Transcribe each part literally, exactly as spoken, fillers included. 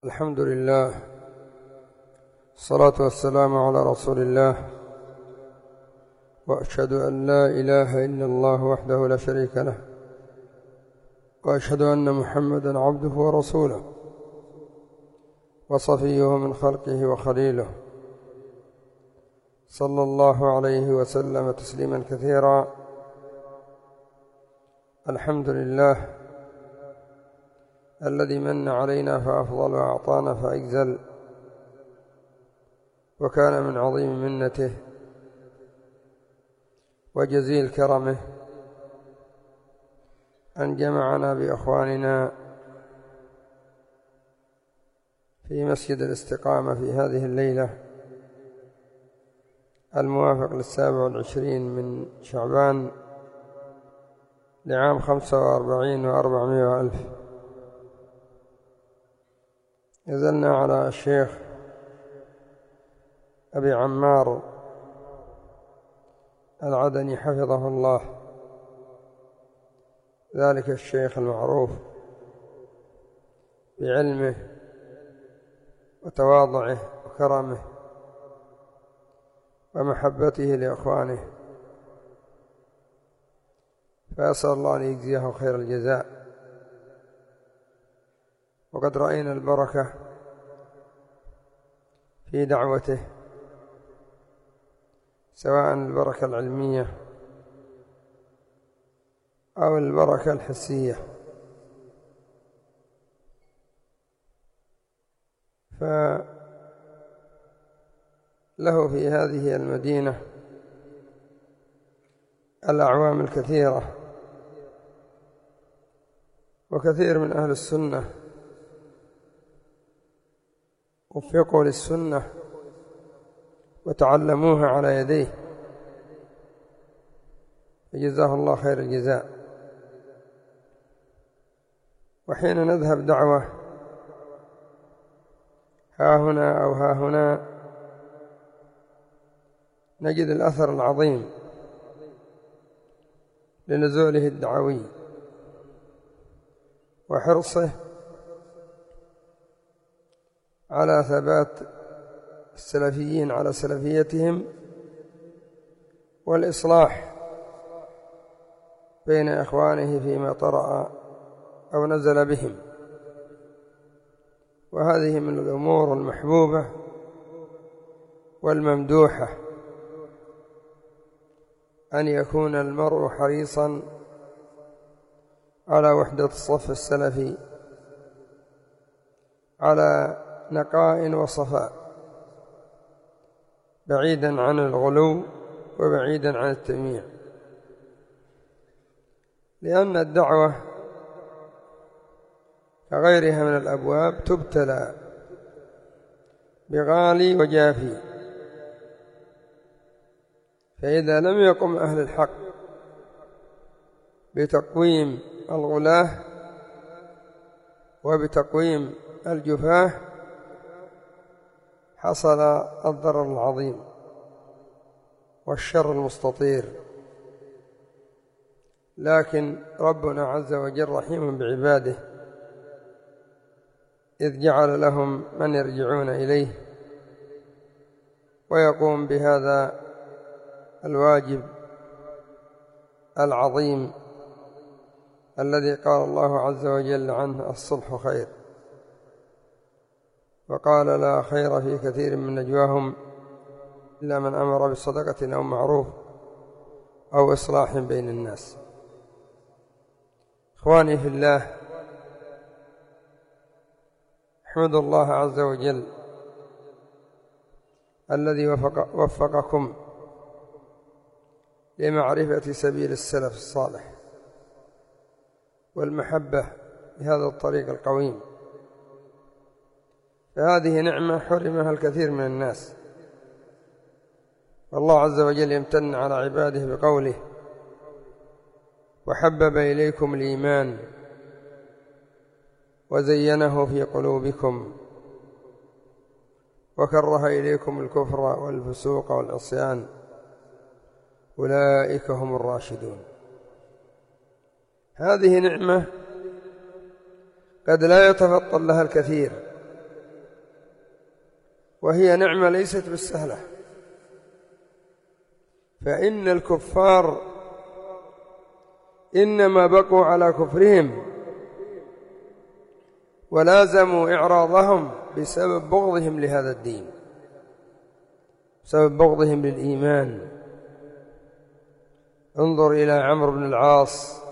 الحمد لله، الصلاة والسلام على رسول الله، وأشهد أن لا إله إلا الله وحده لا شريك له، وأشهد أن محمدًا عبده ورسوله وصفيه من خلقه وخليله، صلى الله عليه وسلم تسليمًا كثيرا. الحمد لله الذي من علينا فأفضل وأعطانا فأجزل، وكان من عظيم منته وجزيل كرمه أن جمعنا بإخواننا في مسجد الاستقامة في هذه الليلة الموافق للسابع والعشرين من شعبان لعام خمسة وأربعين وأربعمائة وألف. نزلنا على الشيخ أبي عمار العدني حفظه الله، ذلك الشيخ المعروف بعلمه وتواضعه وكرمه ومحبته لإخوانه، فأسأل الله أن يجزيه خير الجزاء. وقد رأينا البركة في دعوته، سواء البركة العلمية أو البركة الحسية، فله في هذه المدينة الأعوام الكثيرة، وكثير من أهل السنة وفقوا للسنة وتعلموها على يديه، فجزاه الله خير الجزاء. وحين نذهب دعوة ها هنا أو ها هنا نجد الأثر العظيم لنزوله الدعوي وحرصه على ثبات السلفيين على سلفيتهم والإصلاح بين إخوانه فيما طرأ أو نزل بهم. وهذه من الأمور المحبوبة والممدوحة، أن يكون المرء حريصا على وحدة الصف السلفي، على نقاء وصفاء، بعيدا عن الغلو وبعيدا عن التمييع، لأن الدعوة كغيرها من الأبواب تبتلى بغالي وجافي، فإذا لم يقم أهل الحق بتقويم الغلاة وبتقويم الجفاه حصل الضرر العظيم والشر المستطير. لكن ربنا عز وجل رحيم بعباده، إذ جعل لهم من يرجعون إليه ويقوم بهذا الواجب العظيم الذي قال الله عز وجل عنه: الصلح خير. وقال: لا خير في كثير من نجواهم إلا من أمر بصدقة أو معروف أو إصلاح بين الناس. إخواني في الله، احمدوا الله عز وجل الذي وفق وفقكم لمعرفة سبيل السلف الصالح والمحبة لهذا الطريق القويم، فهذه نعمة حرمها الكثير من الناس. والله عز وجل يمتن على عباده بقوله: وحبب إليكم الإيمان وزينه في قلوبكم وكره إليكم الكفر والفسوق والعصيان أولئك هم الراشدون. هذه نعمة قد لا يتفطن لها الكثير، وهي نعمة ليست بالسهلة، فإن الكفار إنما بقوا على كفرهم ولازموا إعراضهم بسبب بغضهم لهذا الدين، بسبب بغضهم للإيمان. انظر إلى عمرو بن العاص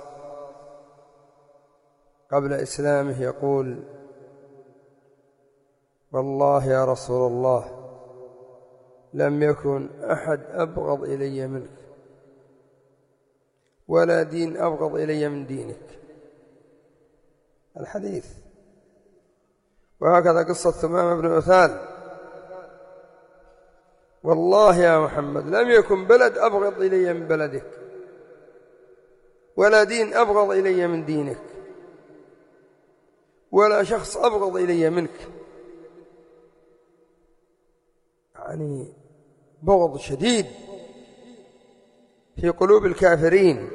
قبل إسلامه يقول: والله يا رسول الله لم يكن أحد أبغض إلي منك، ولا دين أبغض إلي من دينك. الحديث. وهكذا قصة ثمامة بن أثال: والله يا محمد لم يكن بلد أبغض إلي من بلدك، ولا دين أبغض إلي من دينك، ولا شخص أبغض إلي منك. يعني بغض شديد في قلوب الكافرين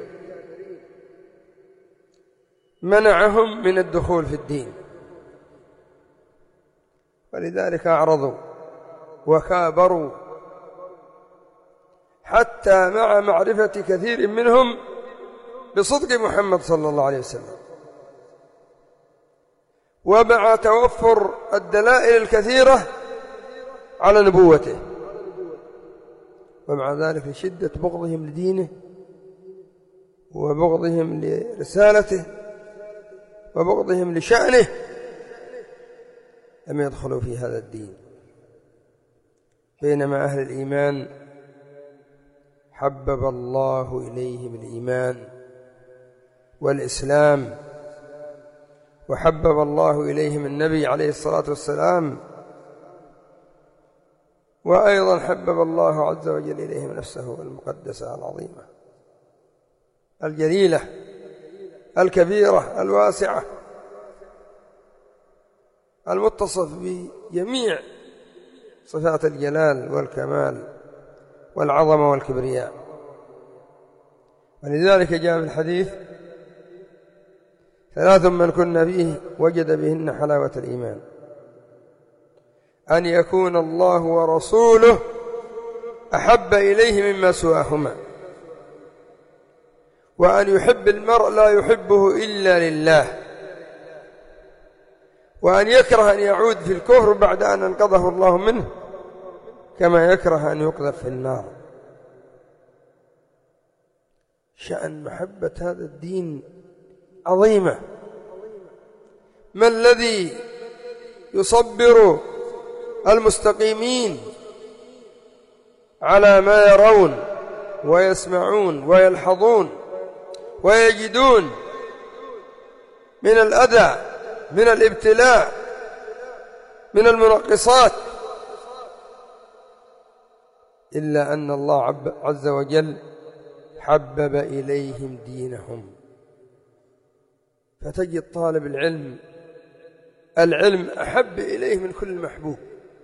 منعهم من الدخول في الدين، ولذلك أعرضوا وكابروا، حتى مع معرفة كثير منهم بصدق محمد صلى الله عليه وسلم، ومع توفر الدلائل الكثيرة على نبوته، ومع ذلك لشدة بغضهم لدينه وبغضهم لرسالته وبغضهم لشأنه لم يدخلوا في هذا الدين. بينما أهل الإيمان حبب الله إليهم الإيمان والإسلام، وحبب الله إليهم النبي عليه الصلاة والسلام، وأيضا حبب الله عز وجل إليهم نفسه المقدسة العظيمة الجليلة الكبيرة الواسعة المتصف بجميع صفات الجلال والكمال والعظمة والكبرياء. ولذلك جاء في الحديث: ثلاث من كن فيه وجد بهن حلاوة الإيمان: أن يكون الله ورسوله أحب إليه مما سواهما، وأن يحب المرء لا يحبه إلا لله، وأن يكره أن يعود في الكفر بعد أن أنقذه الله منه، كما يكره أن يقذف في النار. شأن محبة هذا الدين عظيمة. ما الذي يصبر المستقيمين على ما يرون ويسمعون ويلحظون ويجدون من الأذى، من الابتلاء، من المنقصات، إلا أن الله عز وجل حبب إليهم دينهم. فتجد طالب العلم العلم أحب إليه من كل محبوب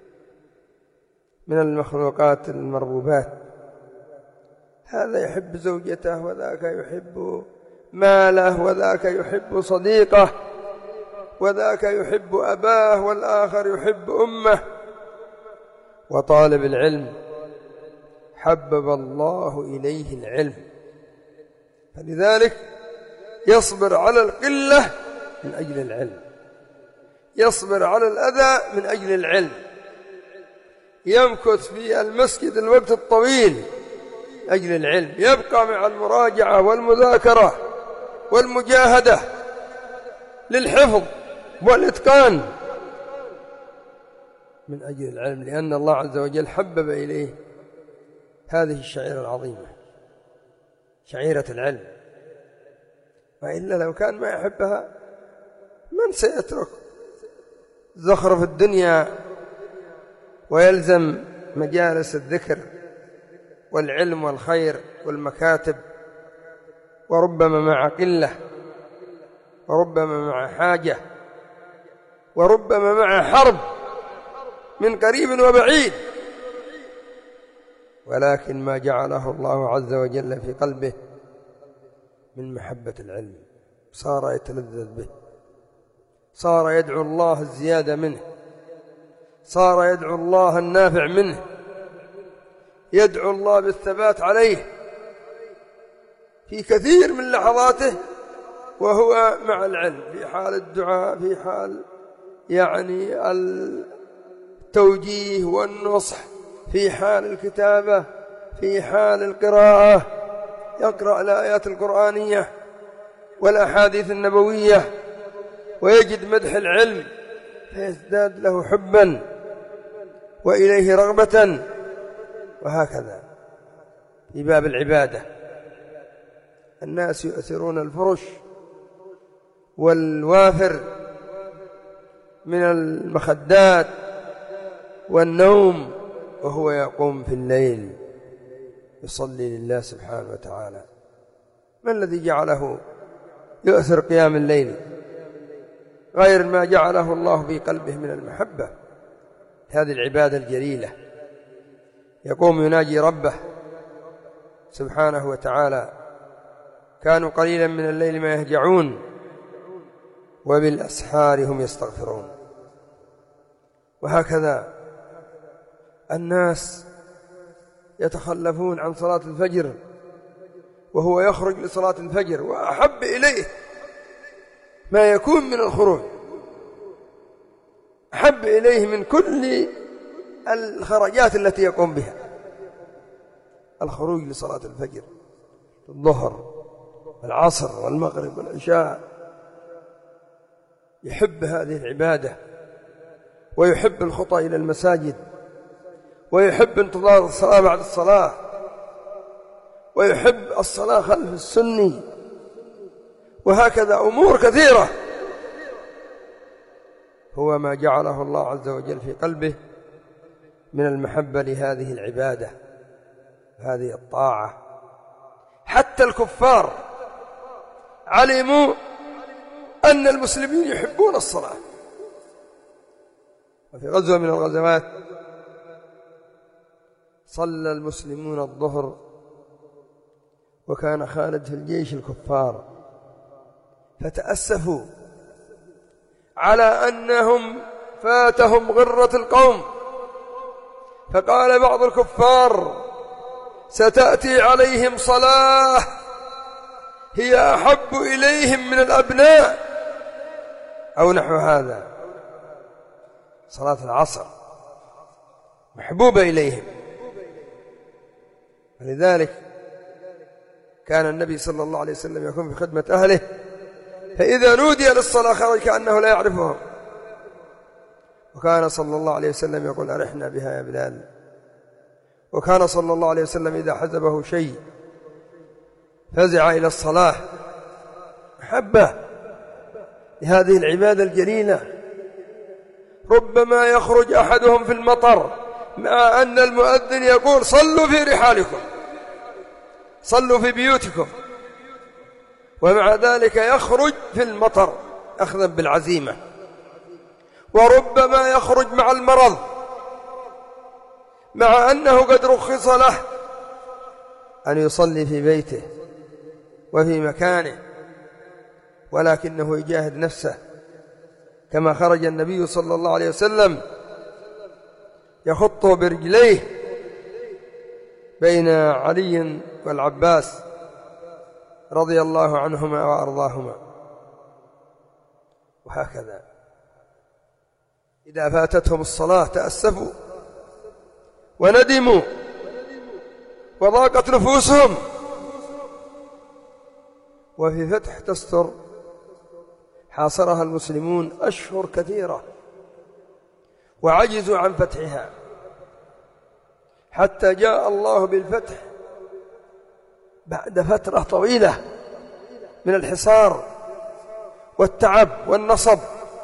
من المخلوقات المربوبات. هذا يحب زوجته، وذاك يحب ماله، وذاك يحب صديقه، وذاك يحب أباه، والآخر يحب أمه. وطالب العلم حبب الله إليه العلم، فلذلك يصبر على القلة من أجل العلم، يصبر على الأذى من أجل العلم، يمكث في المسجد الوقت الطويل أجل العلم، يبقى مع المراجعة والمذاكرة والمجاهدة للحفظ والإتقان من أجل العلم، لأن الله عز وجل حبب إليه هذه الشعيرة العظيمة، شعيرة العلم. وإلا لو كان ما يحبها من سيترك زخرف الدنيا ويلزم مجالس الذكر والعلم والخير والمكاتب، وربما مع قلة، وربما مع حاجة، وربما مع حرب من قريب وبعيد، ولكن ما جعله الله عز وجل في قلبه من محبة العلم صار يتلذذ به، صار يدعو الله الزيادة منه، صار يدعو الله النافع منه، يدعو الله بالثبات عليه في كثير من لحظاته وهو مع العلم، في حال الدعاء، في حال يعني التوجيه والنصح، في حال الكتابة، في حال القراءة، يقرأ الآيات القرآنية والأحاديث النبوية ويجد مدح العلم فيزداد له حبا وإليه رغبة. وهكذا في باب العبادة الناس يؤثرون الفرش والوافر من المخدات والنوم وهو يقوم في الليل يصلي لله سبحانه وتعالى. ما الذي جعله يؤثر قيام الليل غير ما جعله الله في قلبه من المحبة؟ هذه العبادة الجليلة، يقوم يناجي ربه سبحانه وتعالى. كانوا قليلا من الليل ما يهجعون وبالأسحار هم يستغفرون. وهكذا الناس يتخلفون عن صلاة الفجر وهو يخرج لصلاة الفجر، وأحب إليه ما يكون من الخروج، أحب إليه من كل الخرجات التي يقوم بها الخروج لصلاة الفجر، الظهر والعصر والمغرب والعشاء. يحب هذه العبادة ويحب الخطى إلى المساجد ويحب انتظار الصلاة بعد الصلاة ويحب الصلاة خلف السني، وهكذا أمور كثيرة هو ما جعله الله عز وجل في قلبه من المحبة لهذه العبادة، هذه الطاعة. حتى الكفار علموا أن المسلمين يحبون الصلاة. وفي غزوة من الغزوات صلى المسلمون الظهر وكان خالد في الجيش الكفار، فتأسفوا على أنهم فاتهم غرة القوم، فقال بعض الكفار ستأتي عليهم صلاة هي أحب إليهم من الأبناء، أو نحو هذا. صلاة العصر محبوبة إليهم، ولذلك كان النبي صلى الله عليه وسلم يكون في خدمة أهله، فإذا نودي للصلاة خرج كأنه لا يعرفهم، وكان صلى الله عليه وسلم يقول أرحنا بها يا بلال. وكان صلى الله عليه وسلم إذا حزبه شيء فزع إلى الصلاة محبة لهذه العبادة الجليلة. ربما يخرج أحدهم في المطر مع أن المؤذن يقول صلوا في رحالكم، صلوا في بيوتكم، ومع ذلك يخرج في المطر أخذا بالعزيمة. وربما يخرج مع المرض مع أنه قد رخص له أن يصلي في بيته وفي مكانه، ولكنه يجاهد نفسه، كما خرج النبي صلى الله عليه وسلم يخط برجليه بين علي والعباس رضي الله عنهما وأرضاهما. وهكذا إذا فاتتهم الصلاة تأسفوا وندموا وضاقت نفوسهم. وفي فتح تستر حاصرها المسلمون أشهر كثيرة وعجزوا عن فتحها، حتى جاء الله بالفتح بعد فترة طويلة من الحصار والتعب والنصب،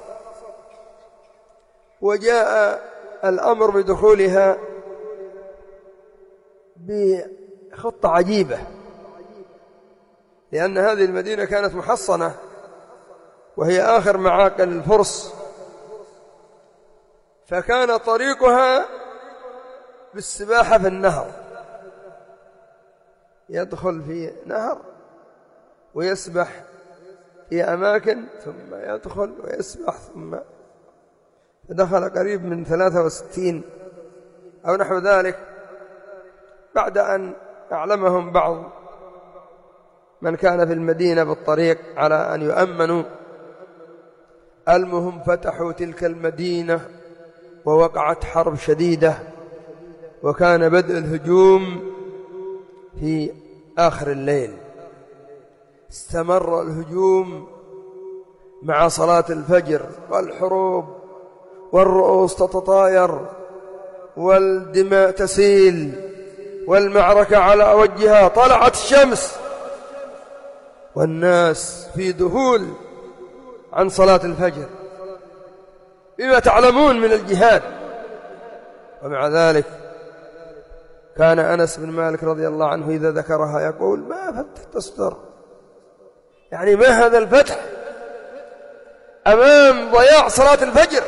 وجاء الأمر بدخولها بخطة عجيبة، لأن هذه المدينة كانت محصنة وهي آخر معاقل الفرس، فكان طريقها بالسباحة في النهر، يدخل في نهر ويسبح في أماكن ثم يدخل ويسبح ثم دخل قريب من ثلاثة وستين أو نحو ذلك، بعد أن أعلمهم بعض من كان في المدينة بالطريق على أن يؤمنوا. المهم فتحوا تلك المدينة ووقعت حرب شديدة، وكان بدء الهجوم في آخر الليل. استمر الهجوم مع صلاة الفجر، والحروب والرؤوس تتطاير والدماء تسيل والمعركة على وجهها. طلعت الشمس والناس في ذهول عن صلاة الفجر بما تعلمون من الجهاد. ومع ذلك كان أنس بن مالك رضي الله عنه إذا ذكرها يقول: ما فتحت الصدر، يعني ما هذا الفتح أمام ضياع صلاة الفجر؟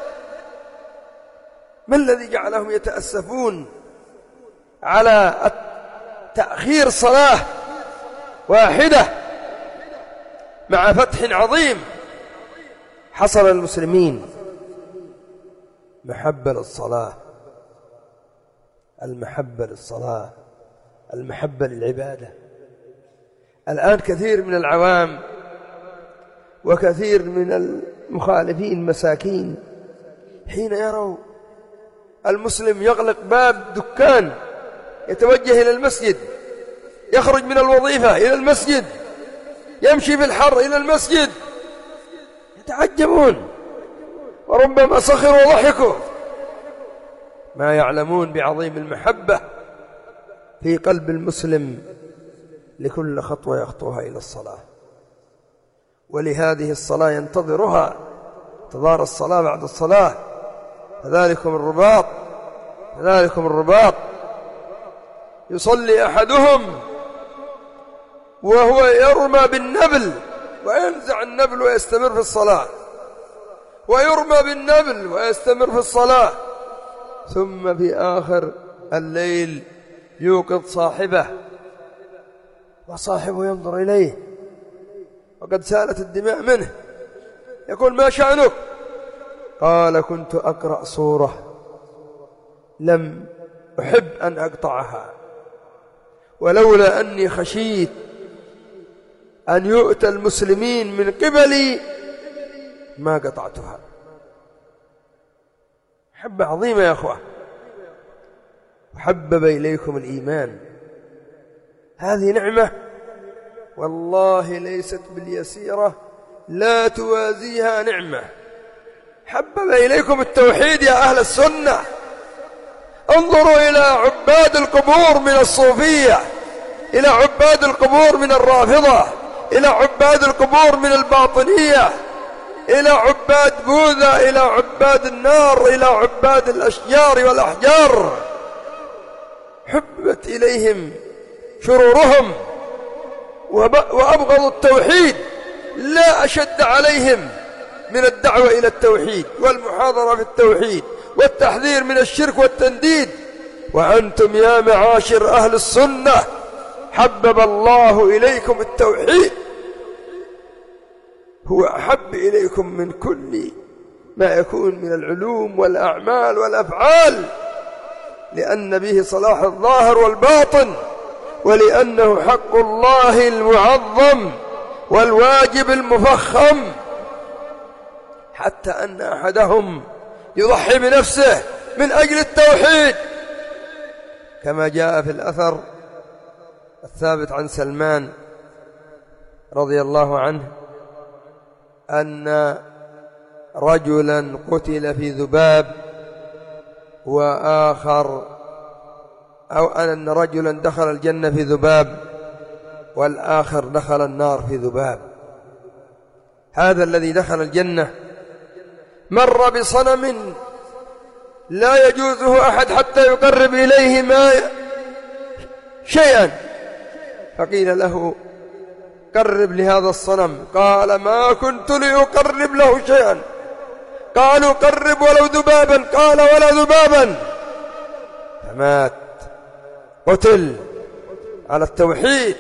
ما الذي جعلهم يتأسفون على تأخير صلاة واحدة مع فتح عظيم حصل المسلمين؟ محبة للصلاة، المحبة للصلاة، المحبة للعبادة. الآن كثير من العوام وكثير من المخالفين مساكين حين يروا المسلم يغلق باب دكان يتوجه إلى المسجد، يخرج من الوظيفة إلى المسجد، يمشي في الحر إلى المسجد، يتعجبون وربما سخروا وضحكوا، ما يعلمون بعظيم المحبة في قلب المسلم لكل خطوة يخطوها إلى الصلاة. ولهذه الصلاة ينتظرها، انتظار الصلاة بعد الصلاة. فذلكم الرباط، فذلكم الرباط. يصلي أحدهم وهو يرمى بالنبل وينزع النبل ويستمر في الصلاة، ويرمى بالنبل ويستمر في الصلاة، ثم في آخر الليل يوقظ صاحبه وصاحبه ينظر إليه وقد سالت الدماء منه، يقول: ما شأنك؟ قال: كنت أقرأ سورة لم أحب أن أقطعها، ولولا أني خشيت أن يؤتى المسلمين من قبلي ما قطعتها. محبة عظيمة يا أخوة. وحبب إليكم الإيمان، هذه نعمة والله ليست باليسيرة، لا توازيها نعمة. حبب إليكم التوحيد يا أهل السنة. انظروا إلى عباد القبور من الصوفية، إلى عباد القبور من الرافضة، إلى عباد القبور من الباطنية، إلى عباد بوذا، إلى عباد النار، إلى عباد الأشجار والأحجار. حبت إليهم شرورهم وأبغضوا التوحيد، لا أشد عليهم من الدعوة إلى التوحيد والمحاضرة في التوحيد والتحذير من الشرك والتنديد. وأنتم يا معاشر أهل السنة حبب الله إليكم التوحيد، هو أحب إليكم من كل ما يكون من العلوم والأعمال والأفعال، لأن به صلاح الظاهر والباطن، ولأنه حق الله المعظم والواجب المفخم، حتى أن أحدهم يضحي بنفسه من أجل التوحيد، كما جاء في الأثر الثابت عن سلمان رضي الله عنه أن رجلا قتل في ذباب، وآخر أو أن رجلا دخل الجنة في ذباب والآخر دخل النار في ذباب. هذا الذي دخل الجنة مر بصنم لا يجوزه أحد حتى يقرب إليه ما شيئا، فقيل له: قرب لهذا الصنم. قال: ما كنت لأقرب له شيئا. قالوا: قرب ولو ذبابا. قال: ولا ذبابا. فمات، قتل على التوحيد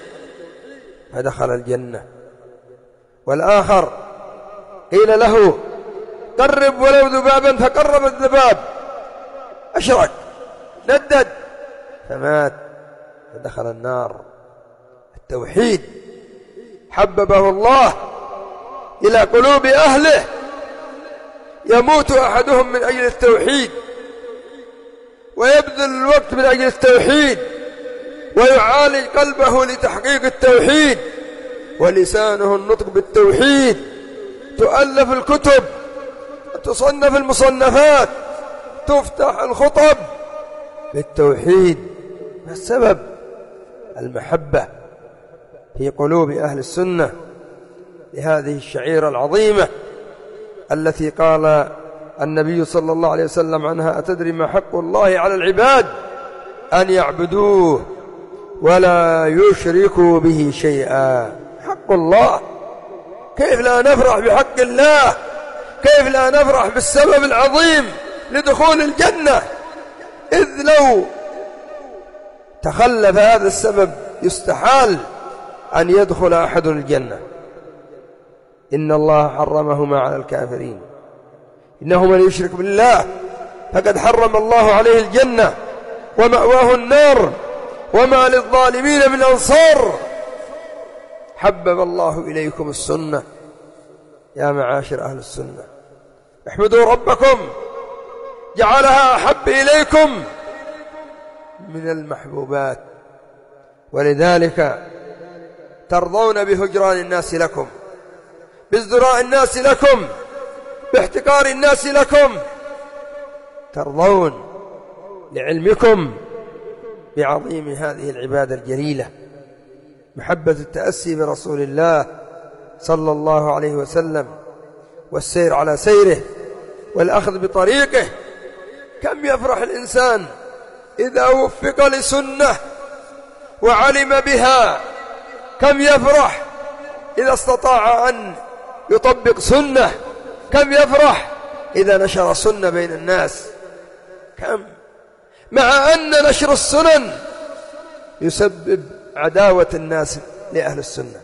فدخل الجنة. والآخر قيل له: قرب ولو ذبابا فقرب الذباب، أشرك ندد فمات فدخل النار. التوحيد حببه الله إلى قلوب أهله، يموت أحدهم من أجل التوحيد ويبذل الوقت من أجل التوحيد ويعالج قلبه لتحقيق التوحيد، ولسانه النطق بالتوحيد، تؤلف الكتب، تصنف المصنفات، تفتح الخطب بالتوحيد. ما السبب؟ المحبة في قلوب أهل السنة لهذه الشعيرة العظيمة التي قال النبي صلى الله عليه وسلم عنها: أتدري ما حق الله على العباد؟ أن يعبدوه ولا يشركوا به شيئا. حق الله، كيف لا نفرح بحق الله؟ كيف لا نفرح بالسبب العظيم لدخول الجنة؟ إذ لو تخلف هذا السبب يستحال أن يدخل أحد الجنة. إن الله حرمهما على الكافرين، إنه من يشرك بالله فقد حرم الله عليه الجنة ومأواه النار وما للظالمين من أنصار. حبب الله إليكم السنة يا معاشر أهل السنة، احمدوا ربكم جعلها أحب إليكم من المحبوبات، ولذلك ترضون بهجران الناس لكم، بازدراء الناس لكم، باحتقار الناس لكم، ترضون لعلمكم بعظيم هذه العبادة الجليلة، محبة التأسي برسول الله صلى الله عليه وسلم والسير على سيره والأخذ بطريقه. كم يفرح الإنسان إذا وفق لسنة وعلم بها، كم يفرح إذا استطاع أن يطبق سنة، كم يفرح إذا نشر سنة بين الناس، كم، مع أن نشر السنن يسبب عداوة الناس لأهل السنة.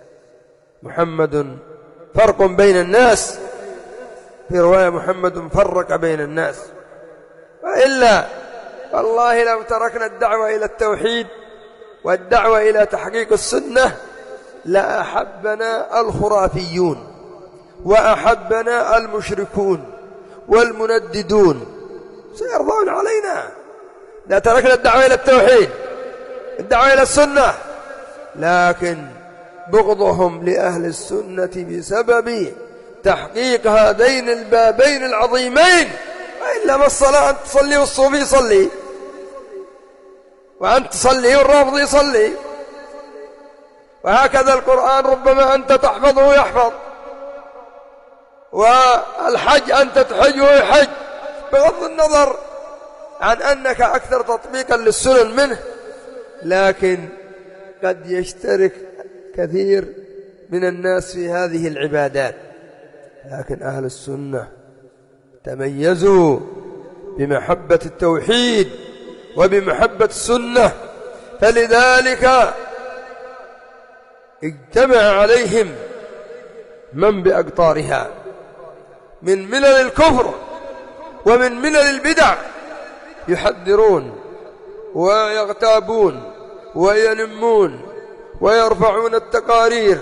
محمد فرق بين الناس، في رواية محمد فرق بين الناس، وإلا والله لو تركنا الدعوة إلى التوحيد والدعوة إلى تحقيق السنة لأحبنا الخرافيون وأحبنا المشركون والمنددون، سيرضون علينا. لا تركنا الدعوة إلى التوحيد، الدعوة إلى السنة، لكن بغضهم لأهل السنة بسبب تحقيق هذين البابين العظيمين. وإلا ما الصلاة؟ أنت تصلي والصوفي يصلي، وأنت تصلي والرافضي يصلي، وهكذا القرآن ربما أنت تحفظه ويحفظ، والحج أنت تحج ويحج، بغض النظر عن أنك أكثر تطبيقا للسنن منه، لكن قد يشترك كثير من الناس في هذه العبادات. لكن أهل السنة تميزوا بمحبة التوحيد وبمحبة السنة، فلذلك اجتمع عليهم من بأقطارها من ملل الكفر ومن ملل البدع، يحذرون ويغتابون وينمون ويرفعون التقارير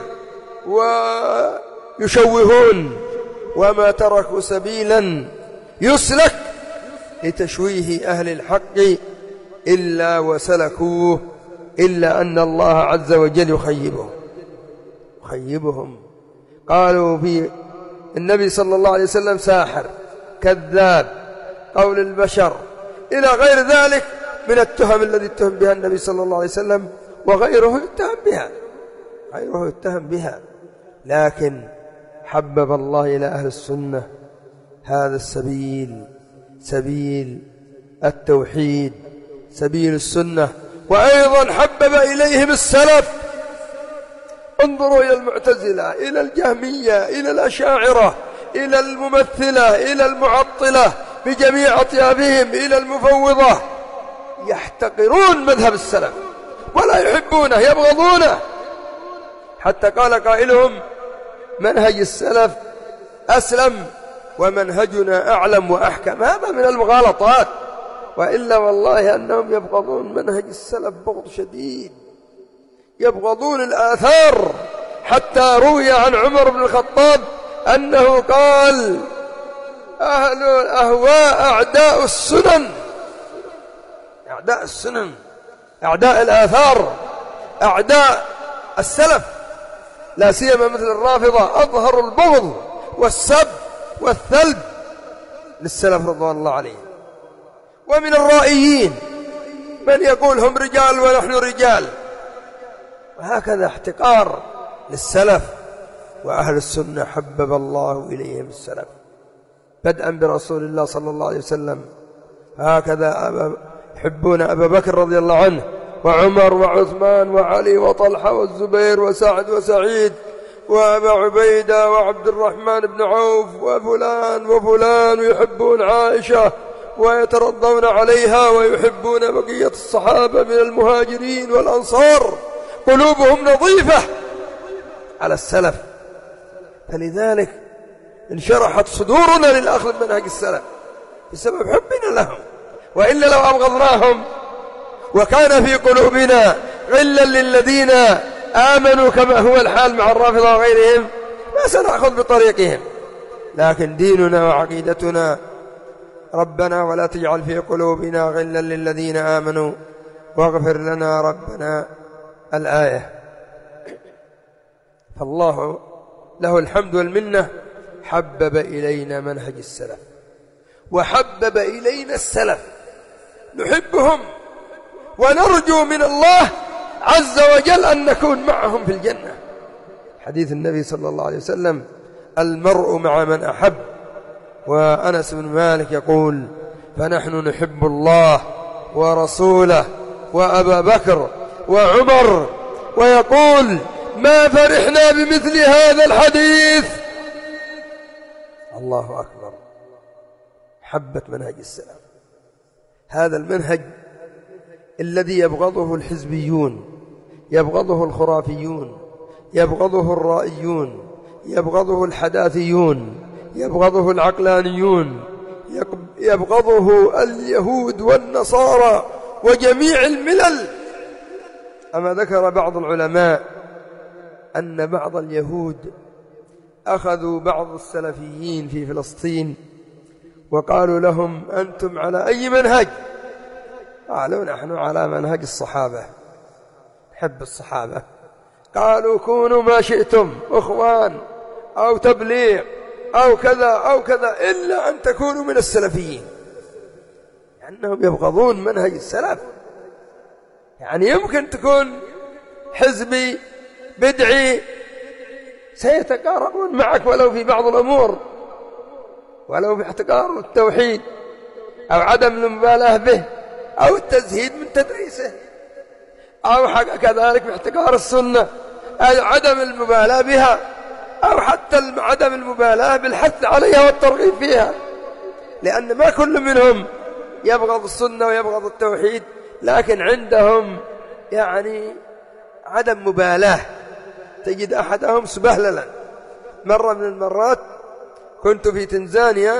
ويشوهون، وما تركوا سبيلا يسلك لتشويه أهل الحق إلا وسلكوه، إلا أن الله عز وجل يخيبهم يخيبهم قالوا في النبي صلى الله عليه وسلم ساحر، كذاب، قول البشر، إلى غير ذلك من التهم الذي اتهم بها النبي صلى الله عليه وسلم، وغيره يتهم بها غيره يتهم بها لكن حبب الله إلى أهل السنة هذا السبيل، سبيل التوحيد، سبيل السنة. وأيضا حبب إليهم السلف. انظروا إلى المعتزلة، إلى الجهمية، إلى الأشاعرة، إلى الممثلة، إلى المعطلة بجميع أطيافهم، إلى المفوضة، يحتقرون مذهب السلف ولا يحبونه، يبغضونه، حتى قال قائلهم: منهج السلف أسلم ومنهجنا أعلم وأحكم. هذا من المغالطات، وإلا والله أنهم يبغضون منهج السلف بغض شديد، يبغضون الآثار. حتى روي عن عمر بن الخطاب أنه قال: أهل الأهواء أعداء السنن، أعداء السنن، أعداء الآثار، أعداء السلف، لا سيما مثل الرافضة، أظهر البغض والسب والثلب للسلف رضوان الله عليهم. ومن الرائيين من يقول هم رجال ونحن رجال، وهكذا احتقار للسلف. وأهل السنة حبب الله إليهم السلف بدءا برسول الله صلى الله عليه وسلم. هكذا أبا يحبون أبا بكر رضي الله عنه، وعمر وعثمان وعلي وطلحة والزبير وسعد وسعيد وأبا عبيدة وعبد الرحمن بن عوف وفلان وفلان، ويحبون عائشة ويترضون عليها، ويحبون بقية الصحابة من المهاجرين والأنصار، قلوبهم نظيفة على السلف. فلذلك انشرحت صدورنا للأخذ من منهج السلف بسبب حبنا لهم، وإلا لو أبغضناهم وكان في قلوبنا غلا للذين آمنوا كما هو الحال مع الرافضة وغيرهم ما سنأخذ بطريقهم. لكن ديننا وعقيدتنا: ربنا ولا تجعل في قلوبنا غلا للذين آمنوا واغفر لنا ربنا، الآية. فالله له الحمد والمنة حبب إلينا منهج السلف، وحبب إلينا السلف، نحبهم ونرجو من الله عز وجل أن نكون معهم في الجنة. حديث النبي صلى الله عليه وسلم: المرء مع من أحب. وأنس بن مالك يقول: فنحن نحب الله ورسوله وأبا بكر وعمر، ويقول: ما فرحنا بمثل هذا الحديث. الله أكبر، حبة منهج السلف، هذا المنهج الذي يبغضه الحزبيون، يبغضه الخرافيون، يبغضه الرائيون، يبغضه الحداثيون، يبغضه العقلانيون، يبغضه اليهود والنصارى وجميع الملل. أما ذكر بعض العلماء أن بعض اليهود أخذوا بعض السلفيين في فلسطين وقالوا لهم: أنتم على أي منهج؟ قالوا: نحن على منهج الصحابة، نحب الصحابة. قالوا: كونوا ما شئتم، أخوان أو تبليغ أو كذا أو كذا، إلا أن تكونوا من السلفيين، لأنهم يبغضون منهج السلف. يعني يمكن تكون حزبي بدعي، سيتقاربون معك ولو في بعض الأمور، ولو في احتقار التوحيد أو عدم المبالاة به أو التزهيد من تدريسه، أو كذلك في احتقار السنة أو عدم المبالاة بها، أو حتى عدم المبالاة بالحث عليها والترغيب فيها، لأن ما كل منهم يبغض السنة ويبغض التوحيد، لكن عندهم يعني عدم مبالاة. تجد أحدهم سبهللا. مرة من المرات كنت في تنزانيا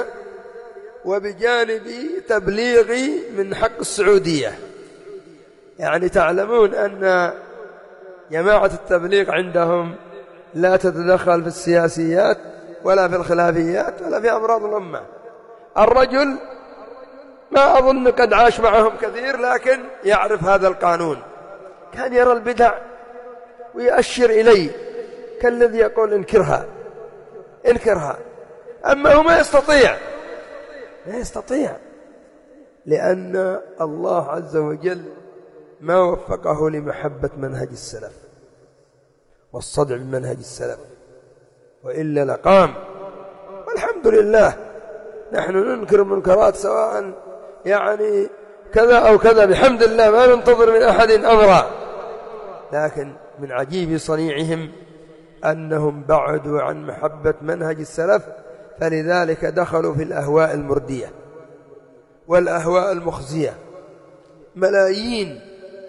وبجانبي تبليغي من حق السعودية، يعني تعلمون أن جماعة التبليغ عندهم لا تتدخل في السياسيات ولا في الخلافيات ولا في أمراض الأمة. الرجل ما أظن قد عاش معهم كثير، لكن يعرف هذا القانون. كان يرى البدع ويأشر إلي كالذي يقول: انكرها انكرها. أما هو ما يستطيع ما يستطيع لأن الله عز وجل ما وفقه لمحبة منهج السلف والصدع بمنهج السلف، وإلا لقام. والحمد لله نحن ننكر المنكرات سواء يعني كذا أو كذا، بحمد الله ما ننتظر من أحد أمرا. لكن من عجيب صنيعهم أنهم بعدوا عن محبة منهج السلف، فلذلك دخلوا في الأهواء المردية والأهواء المخزية. ملايين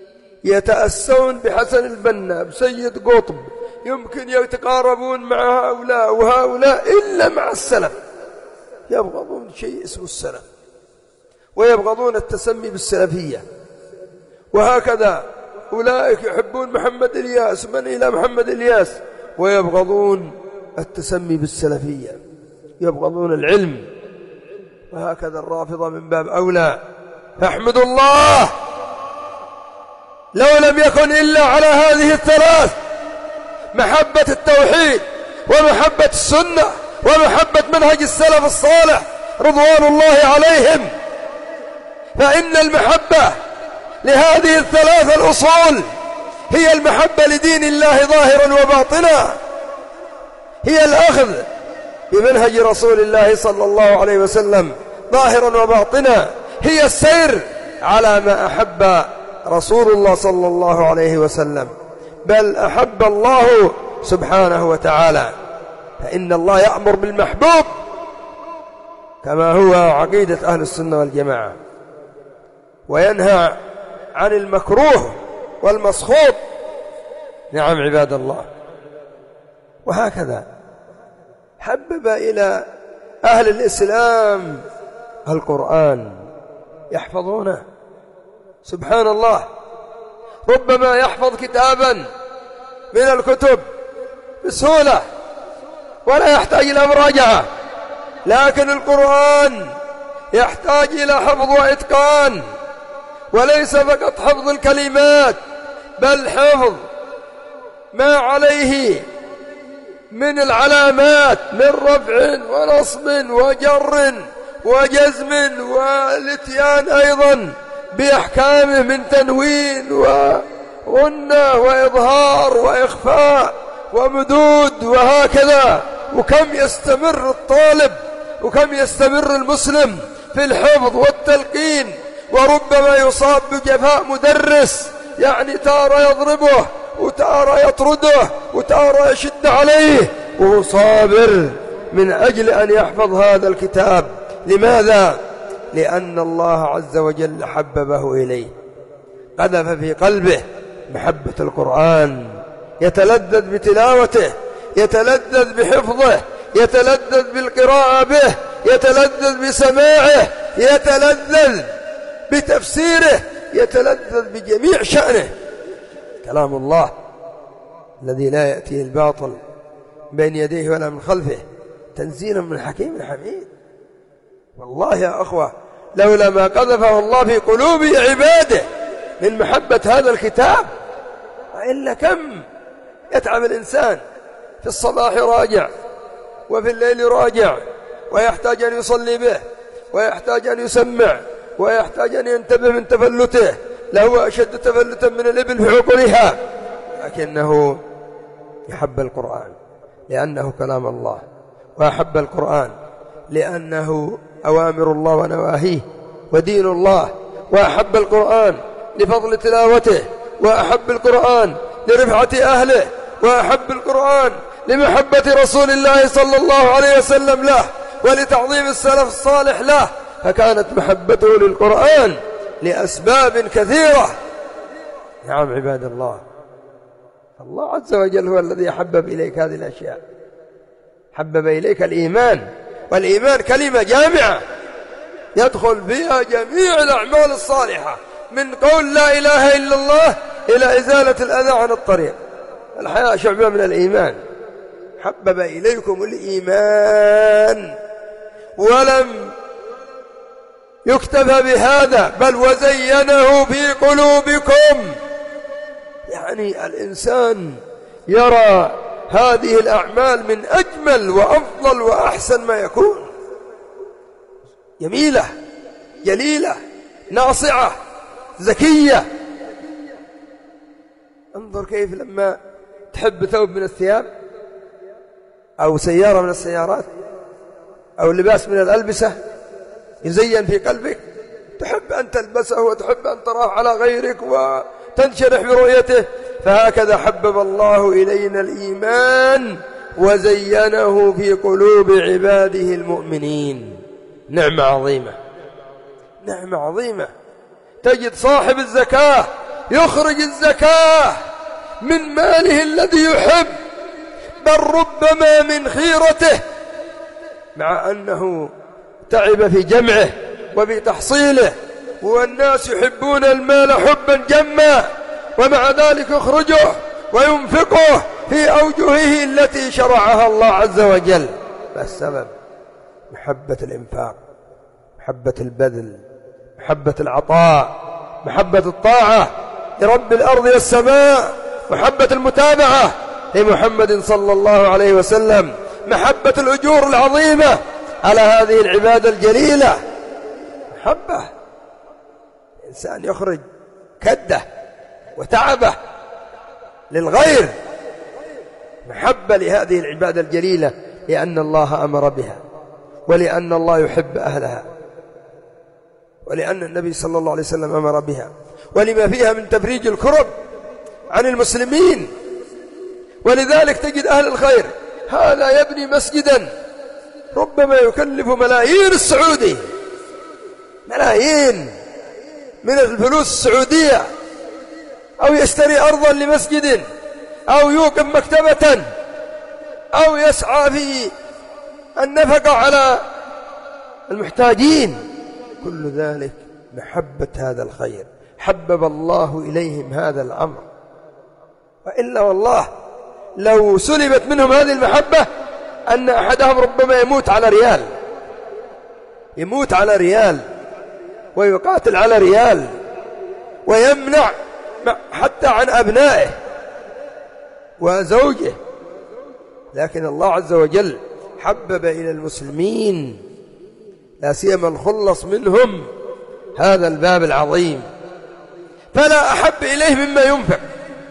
يتأسون بحسن البنا، بسيد قطب، يمكن يتقاربون مع هؤلاء وهؤلاء إلا مع السلف، يبغضون شيء اسمه السلف، ويبغضون التسمي بالسلفية. وهكذا أولئك يحبون محمد إلياس، من إلى محمد إلياس، ويبغضون التسمي بالسلفية، يبغضون العلم. وهكذا الرافضة من باب أولى. فاحمدوا الله لو لم يكن إلا على هذه الثلاث: محبة التوحيد، ومحبة السنة، ومحبة منهج السلف الصالح رضوان الله عليهم. فإن المحبة لهذه الثلاث الأصول هي المحبة لدين الله ظاهرا وباطنا، هي الأخذ بمنهج رسول الله صلى الله عليه وسلم ظاهرا وباطنا، هي السير على ما أحب رسول الله صلى الله عليه وسلم، بل أحب الله سبحانه وتعالى. فإن الله يأمر بالمحبوب كما هو عقيدة أهل السنة والجماعة، وينهى عن المكروه والمسخوط. نعم عباد الله. وهكذا حبب إلى أهل الإسلام القرآن يحفظونه. سبحان الله، ربما يحفظ كتابا من الكتب بسهولة ولا يحتاج إلى مراجعة، لكن القرآن يحتاج إلى حفظ وإتقان، وليس فقط حفظ الكلمات، بل حفظ ما عليه من العلامات من رفع ونصب وجر وجزم، والاتيان أيضا بأحكامه من تنوين وغنة وإظهار وإخفاء ومدود، وهكذا. وكم يستمر الطالب وكم يستمر المسلم في الحفظ والتلقين، وربما يصاب بجفاء مدرس، يعني تارة يضربه وتارة يطرده وتارة يشد عليه، وهو صابر من أجل أن يحفظ هذا الكتاب. لماذا؟ لأن الله عز وجل حببه إليه، قذف في قلبه محبة القرآن، يتلذذ بتلاوته، يتلذذ بحفظه، يتلذذ بالقراءة به، يتلذذ بسماعه، يتلذذ بتفسيره، يتلذذ بجميع شأنه. كلام الله الذي لا يأتيه الباطل بين يديه ولا من خلفه، تنزيل من حكيم حميد. والله يا أخوة، لولا ما قذفه الله في قلوب عباده من محبة هذا الكتاب، وإلا كم يتعب الإنسان في الصباح راجع وفي الليل راجع، ويحتاج أن يصلي به، ويحتاج أن يسمع، ويحتاج أن ينتبه من تفلته، لهو أشد تفلتا من الإبل في عقرها، لكنه يحب القرآن لأنه كلام الله، وأحب القرآن لأنه أوامر الله ونواهيه ودين الله، وأحب القرآن لفضل تلاوته، وأحب القرآن لرفعة أهله، وأحب القرآن لمحبة رسول الله صلى الله عليه وسلم له، ولتعظيم السلف الصالح له. فكانت محبته للقرآن لأسباب كثيرة. نعم عباد الله، الله عز وجل هو الذي حبب إليك هذه الأشياء، حبب إليك الإيمان، والإيمان كلمة جامعة يدخل فيها جميع الأعمال الصالحة، من قول لا إله إلا الله إلى إزالة الأذى عن الطريق. الحياة شعبة من الإيمان. حبب إليكم الإيمان، ولم يكتفى بهذا بل وزينه في قلوبكم. يعني الإنسان يرى هذه الأعمال من أجمل وأفضل وأحسن ما يكون، جميلة جليلة ناصعة ذكية. انظر كيف لما تحب ثوب من الثياب، أو سيارة من السيارات، أو لباس من الألبسة يزين في قلبك، تحب أن تلبسه وتحب أن تراه على غيرك وتنشرح برؤيته. فهكذا حبب الله إلينا الإيمان وزينه في قلوب عباده المؤمنين. نعمة عظيمة، نعمة عظيمة. تجد صاحب الزكاة يخرج الزكاة من ماله الذي يحب، بل ربما من خيرته، مع أنه تعب في جمعه وفي تحصيله، والناس يحبون المال حبا جما، ومع ذلك يخرجه وينفقه في أوجهه التي شرعها الله عز وجل. فالسبب محبة الإنفاق، محبة البذل، محبة العطاء، محبة الطاعة لرب الأرض والسماء، محبة المتابعة لمحمد صلى الله عليه وسلم، محبة الأجور العظيمة على هذه العبادة الجليلة. محبة إنسان يخرج كده وتعبه للغير، محبة لهذه العبادة الجليلة، لأن الله أمر بها، ولأن الله يحب أهلها، ولأن النبي صلى الله عليه وسلم أمر بها، ولما فيها من تفريج الكرب عن المسلمين. ولذلك تجد أهل الخير هذا يبني مسجدا ربما يكلف ملايين السعودي، ملايين من الفلوس السعودية، أو يشتري أرضا لمسجد، أو يوقف مكتبة، أو يسعى في النفقة على المحتاجين. كل ذلك محبة هذا الخير، حبب الله إليهم هذا الأمر. وإلا والله لو سلبت منهم هذه المحبة أن أحدهم ربما يموت على ريال، يموت على ريال ويقاتل على ريال، ويمنع حتى عن أبنائه وزوجه. لكن الله عز وجل حبب إلى المسلمين لا سيما الخلص منهم هذا الباب العظيم، فلا أحب إليه مما ينفق،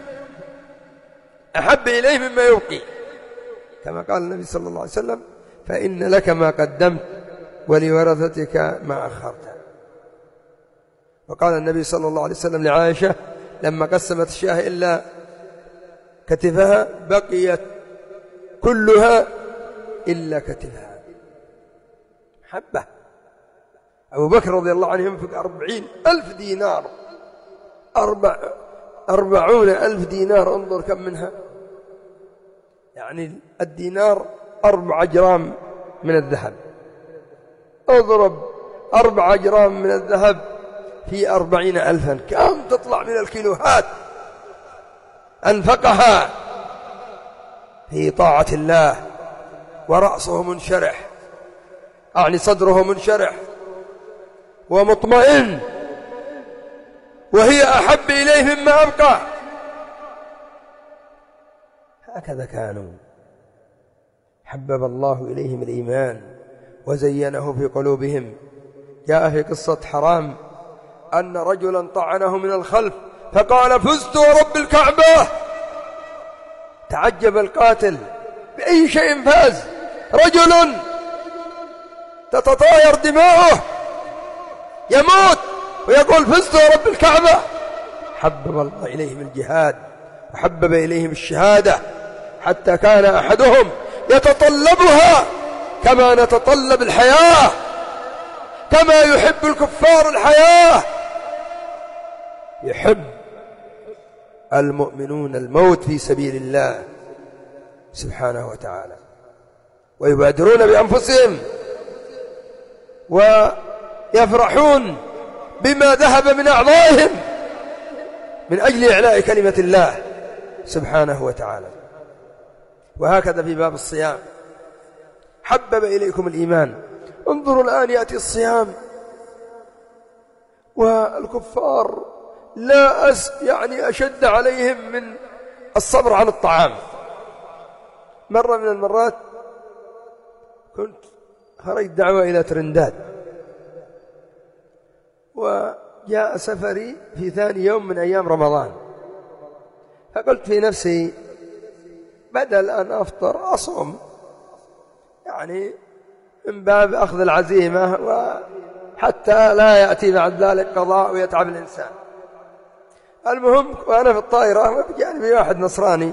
أحب إليه مما يبقي، كما قال النبي صلى الله عليه وسلم: فإن لك ما قدمت ولورثتك ما أخرت. وقال النبي صلى الله عليه وسلم لعائشة لما قسمت الشاه إلا كتفها: بقيت كلها إلا كتفها. محبة. أبو بكر رضي الله عنه ينفق أربعين ألف دينار، أربع أربعون ألف دينار، انظر كم منها، يعني الدينار أربعة جرام من الذهب، اضرب أربعة جرام من الذهب في أربعين ألفا، كم تطلع من الكيلوهات أنفقها في طاعة الله، ورأسه منشرح، أعني صدره منشرح ومطمئن، وهي أحب إليه مما أبقى. هكذا كانوا، حبب الله إليهم الإيمان وزينه في قلوبهم. جاء في قصة حرام أن رجلا طعنه من الخلف فقال: فزت ورب الكعبة. تعجب القاتل: بأي شيء فاز؟ رجل تتطاير دماؤه يموت ويقول: فزت ورب الكعبة. حبب الله إليهم الجهاد وحبب إليهم الشهادة، حتى كان أحدهم يتطلبها كما نتطلب الحياة، كما يحب الكفار الحياة، يحب المؤمنون الموت في سبيل الله سبحانه وتعالى، ويبادرون بأنفسهم ويفرحون بما ذهب من أعضائهم من أجل إعلاء كلمة الله سبحانه وتعالى. وهكذا في باب الصيام، حبب إليكم الإيمان. انظروا الآن يأتي الصيام والكفار لا أس يعني أشد عليهم من الصبر عن الطعام. مرة من المرات كنت خرجت دعوة إلى ترنداد، وجاء سفري في ثاني يوم من أيام رمضان، فقلت في نفسي: بدل أن أفطر أصوم، يعني من باب أخذ العزيمة، وحتى لا يأتي بعد ذلك قضاء ويتعب الإنسان. المهم وأنا في الطائرة بجانبي واحد نصراني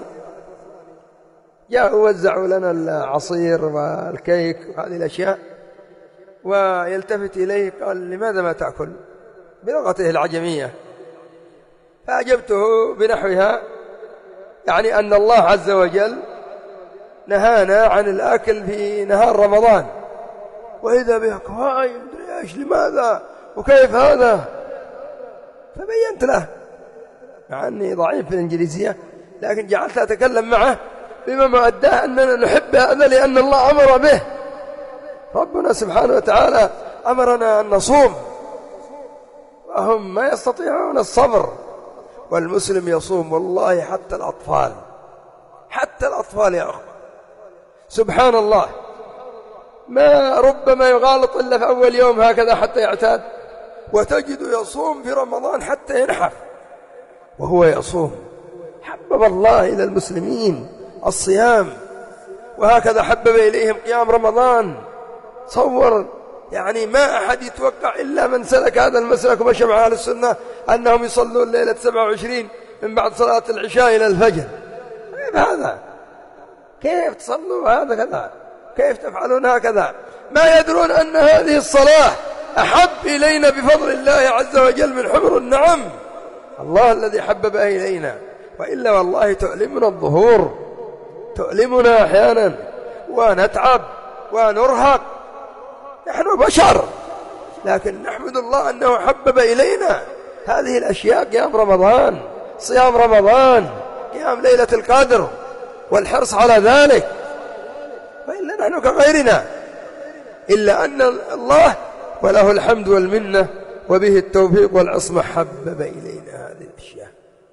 جاءوا وزعوا لنا العصير والكيك وهذه الأشياء، ويلتفت إليه قال: لماذا ما تأكل؟ بلغته العجمية. فأجبته بنحوها، يعني أن الله عز وجل نهانا عن الأكل في نهار رمضان، وإذا به قائم إيش لماذا وكيف هذا، فبينت له مع أني ضعيف في الإنجليزية لكن جعلت أتكلم معه بما مؤداه أننا نحب هذا لأن الله أمر به. ربنا سبحانه وتعالى أمرنا أن نصوم وهم ما يستطيعون الصبر، والمسلم يصوم والله حتى الأطفال، حتى الأطفال يا أخوة سبحان الله ما ربما يغالط إلا في أول يوم هكذا حتى يعتاد، وتجد يصوم في رمضان حتى ينحف وهو يصوم. حبب الله إلى المسلمين الصيام، وهكذا حبب إليهم قيام رمضان. صور يعني ما أحد يتوقع إلا من سلك هذا المسلك ومشى مع أهل السنة أنهم يصلون ليلة سبعة وعشرين من بعد صلاة العشاء إلى الفجر. كيف هذا؟ كيف تصلوا هذا كذا؟ كيف تفعلون هكذا؟ ما يدرون أن هذه الصلاة أحب إلينا بفضل الله عز وجل من حمر النعم. الله الذي حببها إلينا، وإلا والله تؤلمنا الظهور، تؤلمنا أحيانا ونتعب ونرهق، نحن بشر، لكن نحمد الله أنه حبب إلينا هذه الأشياء، قيام رمضان، صيام رمضان، قيام ليلة القدر والحرص على ذلك. وإلا نحن كغيرنا، إلا أن الله وله الحمد والمنة وبه التوفيق والعصمة حبب إلينا هذه الأشياء،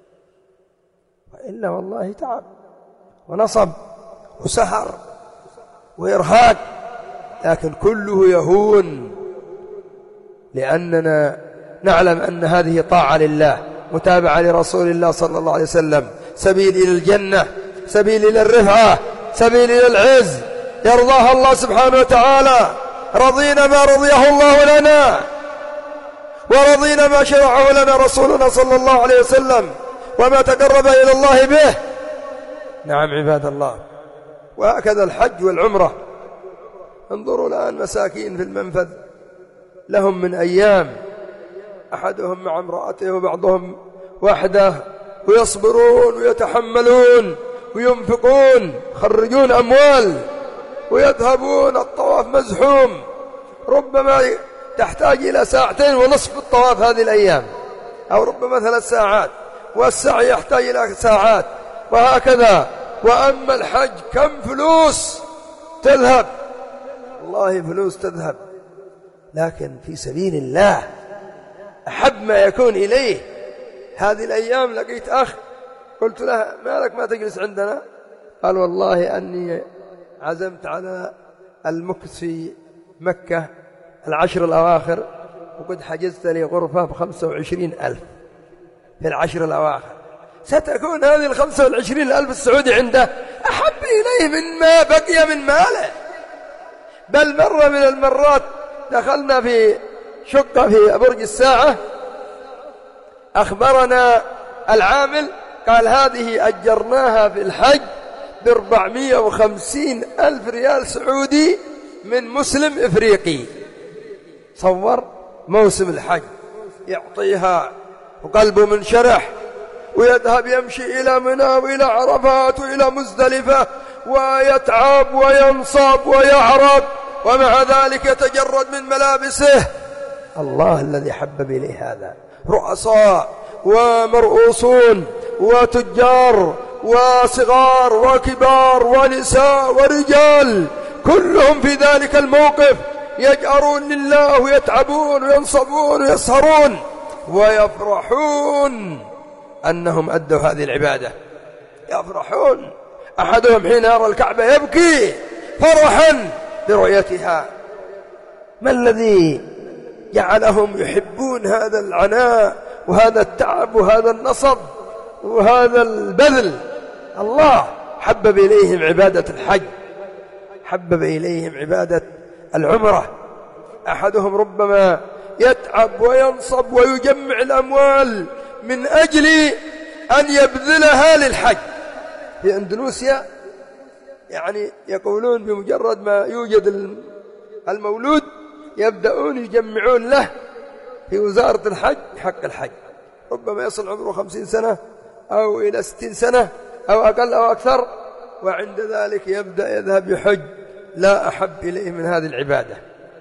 وإلا والله تعب ونصب وسهر وإرهاق، لكن كله يهون لأننا نعلم أن هذه طاعة لله، متابعة لرسول الله صلى الله عليه وسلم، سبيل إلى الجنة، سبيل إلى الرفعة، سبيل إلى العز، يرضاها الله سبحانه وتعالى. رضينا ما رضيه الله لنا، ورضينا ما شرعه لنا رسولنا صلى الله عليه وسلم، وما تقرب إلى الله به. نعم عباد الله، وهكذا الحج والعمرة. انظروا الآن مساكين في المنفذ لهم من أيام، أحدهم مع امرأته وبعضهم وحده، ويصبرون ويتحملون وينفقون، يخرجون أموال ويذهبون. الطواف مزحوم، ربما تحتاج إلى ساعتين ونصف الطواف هذه الأيام، أو ربما ثلاث ساعات، والسعي يحتاج إلى ساعات، وهكذا. وأما الحج كم فلوس تذهب، والله فلوس تذهب، لكن في سبيل الله أحب ما يكون إليه. هذه الأيام لقيت أخ قلت له ما لك ما تجلس عندنا؟ قال والله أني عزمت على المكث في مكة العشر الأواخر، وقد حجزت لي غرفة بخمسة وعشرين ألف في العشر الأواخر. ستكون هذه الخمسة والعشرين ألف السعودي عنده أحب إليه من ما بقي من ماله. بل مرة من المرات دخلنا في شقة في برج الساعة، أخبرنا العامل قال هذه أجرناها في الحج بأربعمائة وخمسين ألف ريال سعودي من مسلم إفريقي. صور موسم الحج يعطيها وقلبه منشرح، ويذهب يمشي إلى منى وإلى عرفات وإلى مزدلفة، ويتعب وينصب ويعرق، ومع ذلك يتجرد من ملابسه. الله الذي حبب إليه هذا. رؤساء ومرؤوسون وتجار وصغار وكبار ونساء ورجال كلهم في ذلك الموقف يجأرون لله ويتعبون وينصبون ويسهرون ويفرحون أنهم أدوا هذه العبادة، يفرحون. أحدهم حين يرى الكعبة يبكي فرحا برؤيتها. ما الذي جعلهم يحبون هذا العناء وهذا التعب وهذا النصب وهذا البذل؟ الله حبب إليهم عبادة الحج، حبب إليهم عبادة العمرة. أحدهم ربما يتعب وينصب ويجمع الأموال من أجل أن يبذلها للحج. في أندونيسيا يعني يقولون بمجرد ما يوجد المولود يبدأون يجمعون له في وزارة الحج حق الحج، ربما يصل عمره خمسين سنة أو إلى ستين سنة أو أقل أو أكثر، وعند ذلك يبدأ يذهب يحج. لا أحب إليه من هذه العبادة،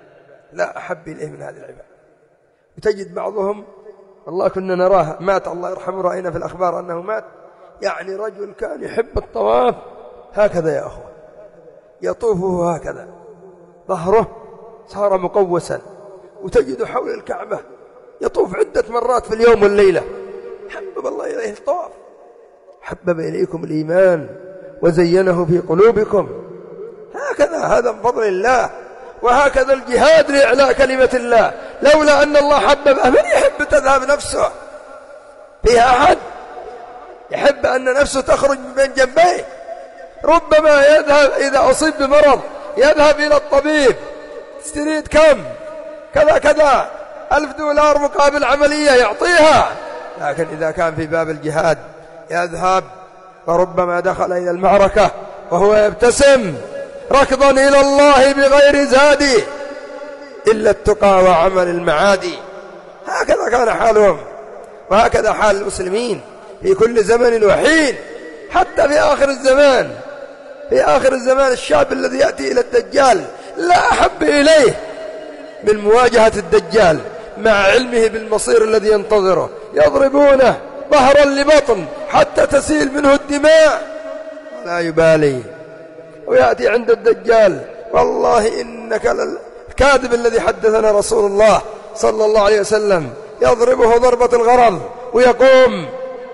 لا أحب إليه من هذه العبادة. وتجد بعضهم والله كنا نراه مات الله يرحمه، رأينا في الأخبار أنه مات، يعني رجل كان يحب الطواف هكذا يا أخوة، يطوفه هكذا، ظهره صار مقوسا، وتجد حول الكعبة يطوف عدة مرات في اليوم والليلة. حبب الله إليه الطواف، حبب إليكم الإيمان وزينه في قلوبكم. هكذا هذا من فضل الله، وهكذا الجهاد لإعلاء كلمة الله. لولا أن الله حببه من يحب تذهب نفسه؟ فيها أحد يحب أن نفسه تخرج من بين جنبيه؟ ربما يذهب إذا أصيب بمرض يذهب إلى الطبيب، تستريد كم كذا كذا ألف دولار مقابل عملية يعطيها، لكن إذا كان في باب الجهاد يذهب، وربما دخل إلى المعركة وهو يبتسم ركضا إلى الله بغير زاد إلا التقى وعمل المعادي. هكذا كان حالهم، وهكذا حال المسلمين في كل زمن وحين، حتى في آخر الزمان. في آخر الزمان الشاب الذي يأتي إلى الدجال لا أحب إليه من مواجهة الدجال مع علمه بالمصير الذي ينتظره، يضربونه ظهرا لبطن حتى تسيل منه الدماء ولا يبالي، ويأتي عند الدجال والله إنك الكاذب الذي حدثنا رسول الله صلى الله عليه وسلم، يضربه ضربة الغرض ويقوم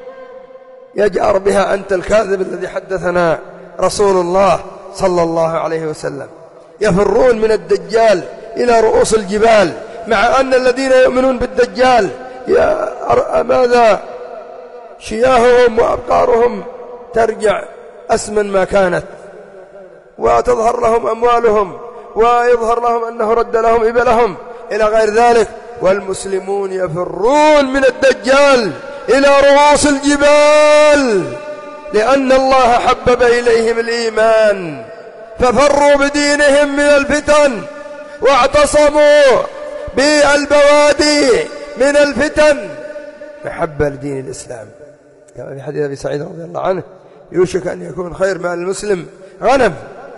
يجأر بها، أنت الكاذب الذي حدثنا رسول الله صلى الله عليه وسلم. يفرون من الدجال إلى رؤوس الجبال، مع أن الذين يؤمنون بالدجال يا ماذا شياههم وأبقارهم ترجع أسمن ما كانت، وتظهر لهم أموالهم، ويظهر لهم أنه رد لهم إبلهم إلى غير ذلك، والمسلمون يفرون من الدجال إلى رؤوس الجبال، لأن الله حبب إليهم الإيمان ففروا بدينهم من الفتن، واعتصموا بالبوادي من الفتن محبة لدين الإسلام. كما في حديث أبي سعيد رضي الله عنه: يوشك أن يكون خير مال المسلم غنم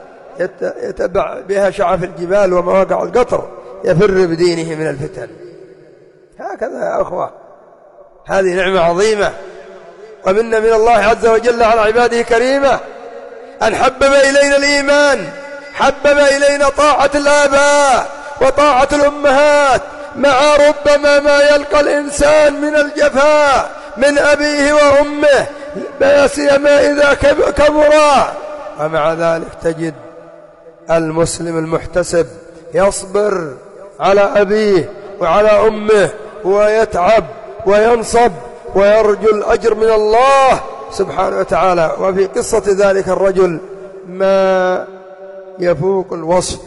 يتبع بها شعف الجبال ومواقع القطر، يفر بدينه من الفتن. هكذا يا أخوة، هذه نعمة عظيمة، ومنا من الله عز وجل على عباده كريمة أن حبب إلينا الإيمان، حبب إلينا طاعة الآباء وطاعة الأمهات، مع ربما ما يلقى الإنسان من الجفاء من أبيه وأمه، لا سيما إذا كبرا، ومع ذلك تجد المسلم المحتسب يصبر على أبيه وعلى أمه، ويتعب وينصب ويرجو الأجر من الله سبحانه وتعالى. وفي قصة ذلك الرجل ما يفوق الوصف،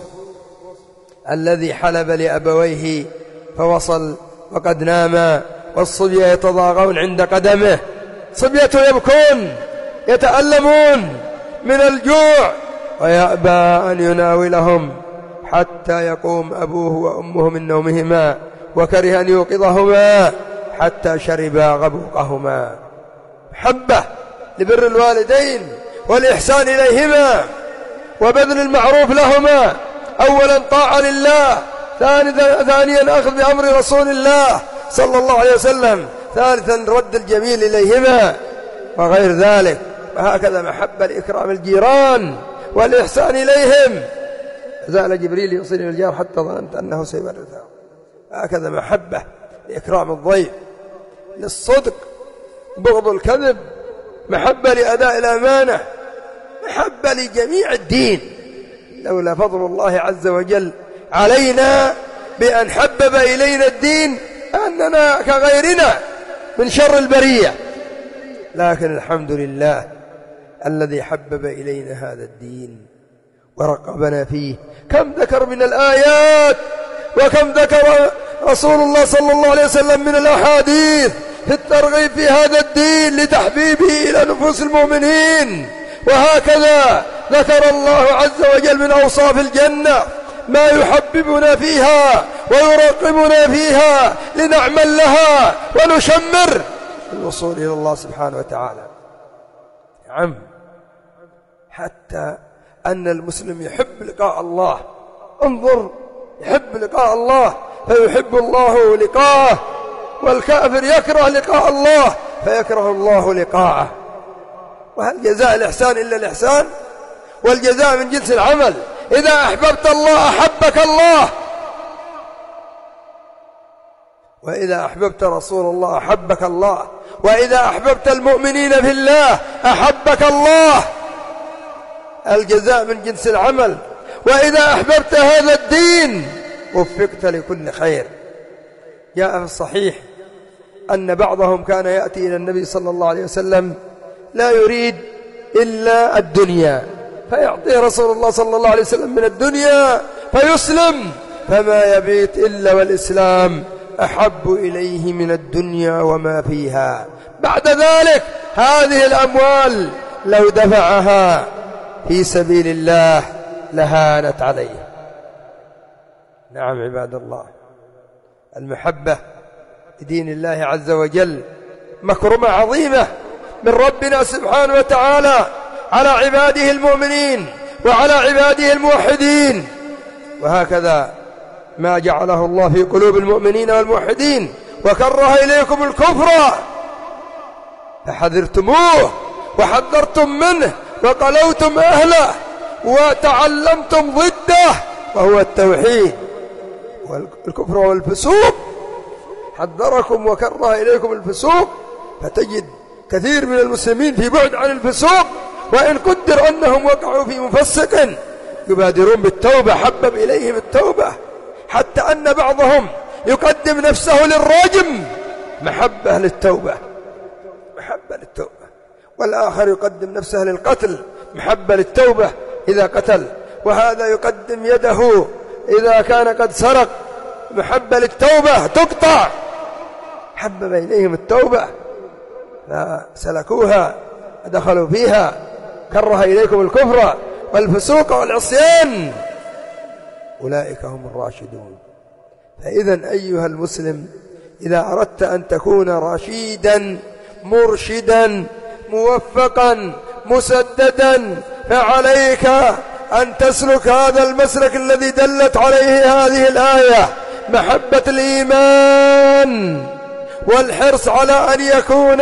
الذي حلب لأبويه فوصل وقد ناما، والصبية يتضاغون عند قدمه، صبية يبكون يتألمون من الجوع، ويأبى أن يناولهم حتى يقوم أبوه وأمه من نومهما، وكره أن يوقظهما حتى شربا غبوقهما. محبة لبر الوالدين والإحسان إليهما وبذل المعروف لهما، أولا طاعة لله، ثانيا أخذ بأمر رسول الله صلى الله عليه وسلم، ثالثا رد الجميل إليهما وغير ذلك. وهكذا محبة لإكرام الجيران والإحسان إليهم، زال جبريل يوصلني الجار حتى ظننت أنه سيورثه. هكذا محبة لإكرام الضيف، للصدق، بغض الكذب، محبة لأداء الأمانة، محبة لجميع الدين. لولا فضل الله عز وجل علينا بأن حبب إلينا الدين أننا كغيرنا من شر البرية، لكن الحمد لله الذي حبب إلينا هذا الدين ورقبنا فيه. كم ذكر من الآيات، وكم ذكر رسول الله صلى الله عليه وسلم من الأحاديث في الترغيب في هذا الدين لتحبيبه إلى نفوس المؤمنين. وهكذا ذكر الله عز وجل من أوصاف الجنة ما يحببنا فيها ويرقبنا فيها لنعمل لها ونشمر الوصول إلى الله سبحانه وتعالى. نعم، حتى أن المسلم يحب لقاء الله. انظر يحب لقاء الله فيحب الله لقاءه، والكافر يكره لقاء الله فيكره الله لقاءه. وهل جزاء الإحسان إلا الإحسان؟ والجزاء من جنس العمل. إذا أحببت الله أحبك الله، وإذا أحببت رسول الله أحبك الله، وإذا أحببت المؤمنين في الله أحبك الله. الجزاء من جنس العمل. وإذا أحببت هذا الدين وفقت لكل خير. جاء في الصحيح أن بعضهم كان يأتي إلى النبي صلى الله عليه وسلم لا يريد إلا الدنيا، فيعطيه رسول الله صلى الله عليه وسلم من الدنيا فيسلم، فما يبيت إلا والإسلام أحب إليه من الدنيا وما فيها. بعد ذلك هذه الأموال لو دفعها في سبيل الله لهانت عليه. نعم عباد الله، المحبة لدين الله عز وجل مكرمة عظيمة من ربنا سبحانه وتعالى على عباده المؤمنين وعلى عباده الموحدين. وهكذا ما جعله الله في قلوب المؤمنين والموحدين وكره إليكم الكفر فحذرتموه وحذرتم منه وقلوتم أهله وتعلمتم ضده وهو التوحيد والكفر والفسوق. حذركم وكره إليكم الفسوق، فتجد كثير من المسلمين في بعد عن الفسوق، وإن قدر أنهم وقعوا في مفسق يبادرون بالتوبة، حبب إليهم التوبة، حتى أن بعضهم يقدم نفسه للرجم محبة للتوبة محبة للتوبة، والآخر يقدم نفسه للقتل محبة للتوبة إذا قتل، وهذا يقدم يده إذا كان قد سرق محبة للتوبة تقطع. حبب إليهم التوبة فسلكوها ودخلوا فيها. كره إليكم الكفر والفسوق والعصيان أولئك هم الراشدون. فإذا أيها المسلم، إذا أردت أن تكون رشيدا مرشدا موفقا مسددا فعليك أن تسلك هذا المسلك الذي دلت عليه هذه الآية، محبة الإيمان والحرص على أن يكون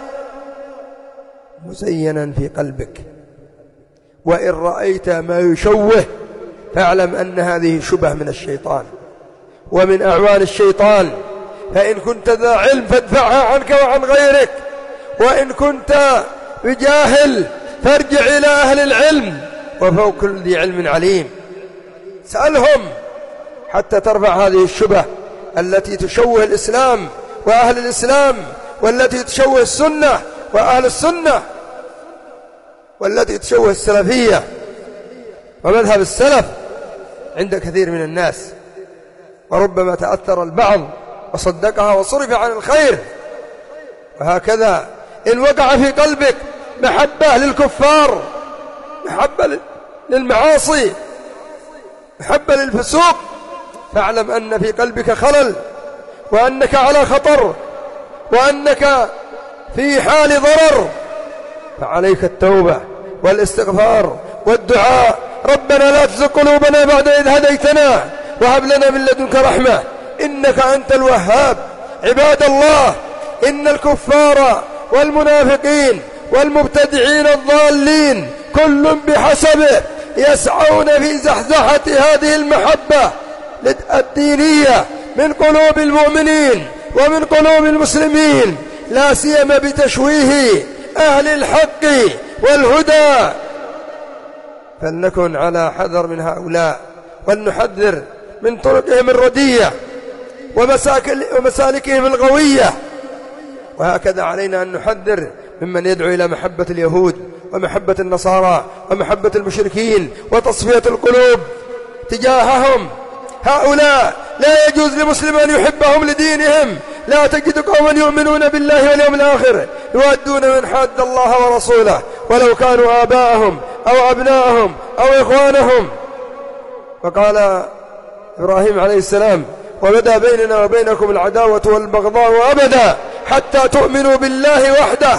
مزينا في قلبك. وإن رأيت ما يشوه فاعلم أن هذه شبه من الشيطان ومن أعوان الشيطان، فإن كنت ذا علم فادفعها عنك وعن غيرك، وإن كنت بجاهل فارجع إلى أهل العلم، وفوق كل ذي علم عليم. سألهم حتى ترفع هذه الشبه التي تشوه الإسلام وأهل الإسلام، والتي تشوه السنة وأهل السنة، والتي تشوه السلفية ومذهب السلف عند كثير من الناس، وربما تأثر البعض وصدقها وصرف عن الخير. وهكذا إن وقع في قلبك محبة للكفار، محبة للمعاصي، محبة للفسوق، فاعلم أن في قلبك خلل، وأنك على خطر، وأنك في حال ضرر، فعليك التوبة والاستغفار والدعاء. ربنا لا تزغ قلوبنا بعد إذ هديتنا وهب لنا من لدنك رحمة إنك أنت الوهاب. عباد الله، إن الكفار والمنافقين والمبتدعين الضالين كل بحسبه يسعون في زحزحة هذه المحبة الدينية من قلوب المؤمنين ومن قلوب المسلمين، لا سيما بتشويه أهل الحق والهدى. فلنكن على حذر من هؤلاء، ولنحذر من طرقهم الردية ومسالكهم الغوية. وهكذا علينا أن نحذر ممن يدعو إلى محبة اليهود ومحبة النصارى ومحبة المشركين وتصفية القلوب تجاههم. هؤلاء لا يجوز لمسلم أن يحبهم لدينهم. لا تجد قوما يؤمنون بالله واليوم الآخر يودون من حاد الله ورسوله ولو كانوا آباءهم أو أبناءهم أو إخوانهم. وقال إبراهيم عليه السلام: وبدا بيننا وبينكم العداوة والبغضاء أبدا حتى تؤمنوا بالله وحده.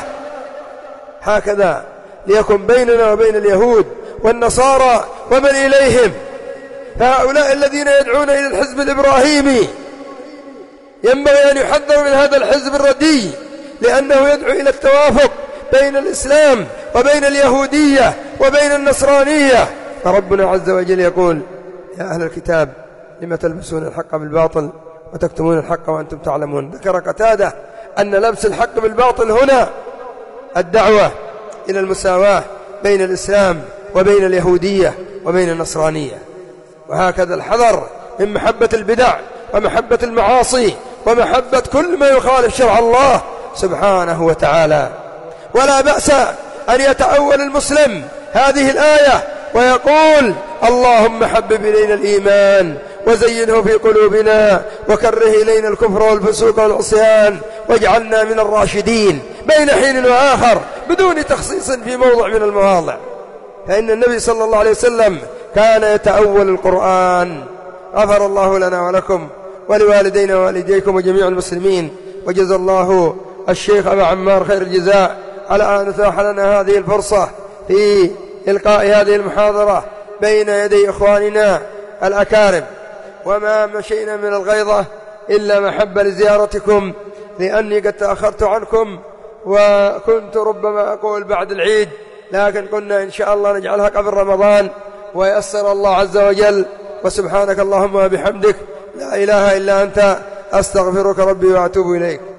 هكذا ليكن بيننا وبين اليهود والنصارى ومن إليهم فهؤلاء الذين يدعون إلى الحزب الإبراهيمي ينبغي أن يحذروا من هذا الحزب الردي، لأنه يدعو إلى التوافق بين الإسلام وبين اليهودية وبين النصرانية. فربنا عز وجل يقول: يا أهل الكتاب لم تلبسون الحق بالباطل وتكتمون الحق وأنتم تعلمون. ذكر قتادة أن لبس الحق بالباطل هنا الدعوة إلى المساواة بين الإسلام وبين اليهودية وبين النصرانية. وهكذا الحذر من محبة البدع ومحبة المعاصي ومحبة كل ما يخالف شرع الله سبحانه وتعالى. ولا بأس أن يتأول المسلم هذه الآية ويقول: اللهم حبب إلينا الإيمان وزينه في قلوبنا وكره إلينا الكفر والفسوق والعصيان واجعلنا من الراشدين، بين حين وآخر بدون تخصيص في موضع من المواضع. فإن النبي صلى الله عليه وسلم كان يتأول القرآن. غفر الله لنا ولكم ولوالدينا ووالديكم وجميع المسلمين، وجزا الله الشيخ أبا عمار خير الجزاء على أن أتاح لنا هذه الفرصة في إلقاء هذه المحاضرة بين يدي إخواننا الأكارم. وما مشينا من الغيظة إلا محبة لزيارتكم، لأني قد تأخرت عنكم وكنت ربما أقول بعد العيد، لكن قلنا إن شاء الله نجعلها قبل رمضان ويسر الله عز وجل. وسبحانك اللهم وبحمدك لا إله إلا أنت أستغفرك ربي وأتوب إليك.